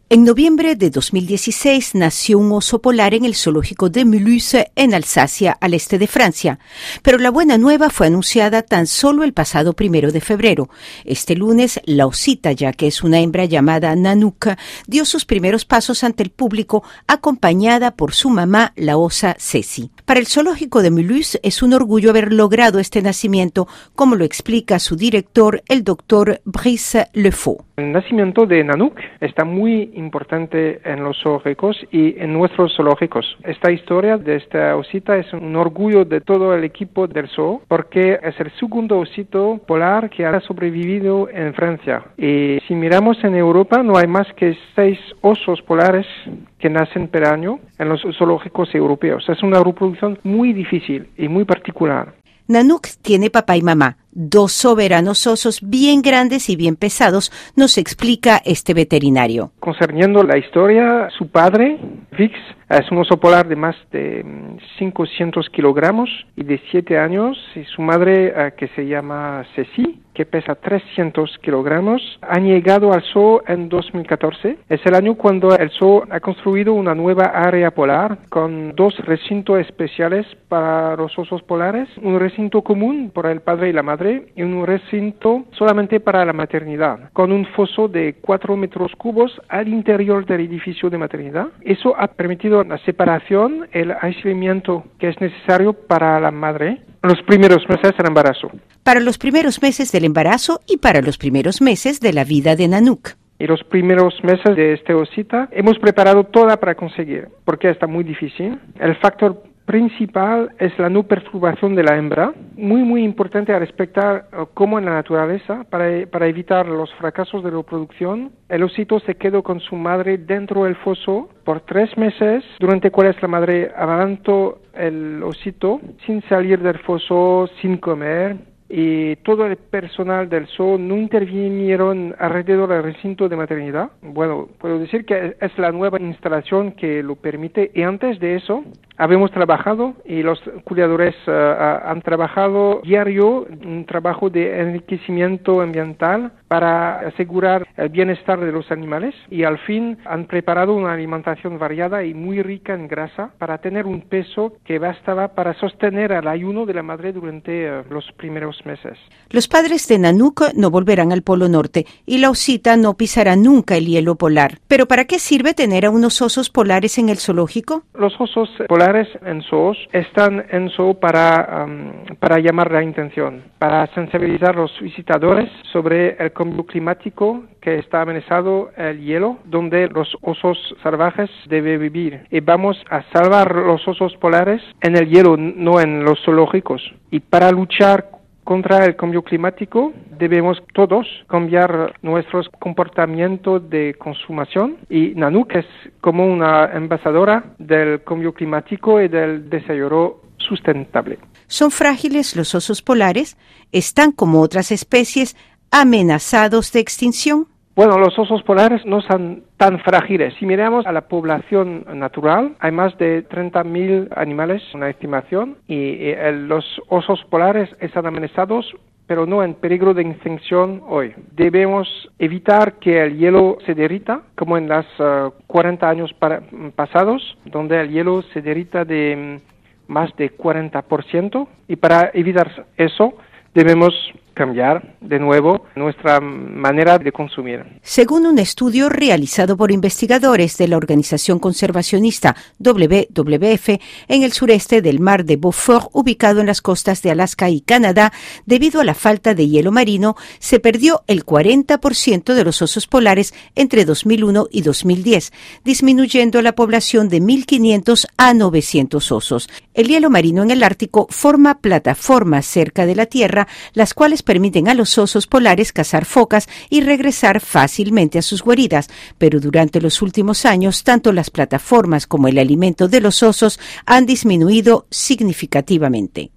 En noviembre de 2016 nació un oso polar en el zoológico de Mulhouse, en Alsacia, al este de Francia. Pero la buena nueva fue anunciada tan solo el pasado 1 de febrero. Este lunes, la osita, ya que es una hembra llamada Nanook, dio sus primeros pasos ante el público, acompañada por su mamá, la osa Ceci. Para el zoológico de Mulhouse es un orgullo haber logrado este nacimiento, como lo explica su director, el doctor Brice Lefaux. El nacimiento de Nanook está muy importante en los zoológicos y en nuestros zoológicos. Esta historia de esta osita es un orgullo de todo el equipo del zoo porque es el segundo osito polar que ha sobrevivido en Francia. Y si miramos en Europa no hay más que 6 osos polares que nacen per año en los zoológicos europeos. Es una reproducción muy difícil y muy particular. Nanook tiene papá y mamá, 2 soberanos osos bien grandes y bien pesados, nos explica este veterinario. Concerniendo la historia, su padre, Vix, es un oso polar de más de 500 kilogramos y de 7 años, y su madre, que se llama Ceci, que pesa 300 kilogramos, han llegado al zoo en 2014. Es el año cuando el zoo ha construido una nueva área polar con 2 recintos especiales para los osos polares, un recinto común para el padre y la madre y un recinto solamente para la maternidad, con un foso de 4 metros cúbicos al interior del edificio de maternidad. Eso ha permitido la separación, el aislamiento que es necesario para la madre en los primeros meses del embarazo. Para los primeros meses del embarazo y para los primeros meses de la vida de Nanook. Y los primeros meses de esta osita hemos preparado toda para conseguir, porque está muy difícil. El factor principal es la no perturbación de la hembra, muy importante a respetar como en la naturaleza para evitar los fracasos de reproducción. El osito se quedó con su madre dentro del foso por 3 meses, durante cuales la madre amamantó el osito sin salir del foso, sin comer. Y todo el personal del zoo no intervinieron alrededor del recinto de maternidad. Bueno, puedo decir que es la nueva instalación que lo permite. Y antes de eso, habíamos trabajado y los cuidadores han trabajado diario un trabajo de enriquecimiento ambiental para asegurar el bienestar de los animales. Y al fin han preparado una alimentación variada y muy rica en grasa para tener un peso que bastaba para sostener el ayuno de la madre durante los primeros meses. Los padres de Nanook no volverán al Polo Norte y la osita no pisará nunca el hielo polar. ¿Pero para qué sirve tener a unos osos polares en el zoológico? Los osos polares en zoos están en zoo para llamar la atención, para sensibilizar a los visitadores sobre el cambio climático que está amenazado el hielo, donde los osos salvajes deben vivir. Y vamos a salvar los osos polares en el hielo, no en los zoológicos. Y para luchar contra el cambio climático debemos todos cambiar nuestros comportamientos de consumación y Nanook es como una embajadora del cambio climático y del desarrollo sustentable. ¿Son frágiles los osos polares? ¿Están como otras especies amenazados de extinción? Bueno, los osos polares no son tan frágiles. Si miramos a la población natural, hay más de 30.000 animales, una estimación, y los osos polares están amenazados, pero no en peligro de extinción hoy. Debemos evitar que el hielo se derrita, como en los 40 años pasados, donde el hielo se derrita de más de 40%, y para evitar eso debemos cambiar de nuevo nuestra manera de consumir. Según un estudio realizado por investigadores de la organización conservacionista WWF en el sureste del mar de Beaufort, ubicado en las costas de Alaska y Canadá, debido a la falta de hielo marino, se perdió el 40% de los osos polares entre 2001 y 2010, disminuyendo la población de 1.500 a 900 osos. El hielo marino en el Ártico forma plataformas cerca de la Tierra, las cuales permiten a los osos polares cazar focas y regresar fácilmente a sus guaridas, pero durante los últimos años tanto las plataformas como el alimento de los osos han disminuido significativamente.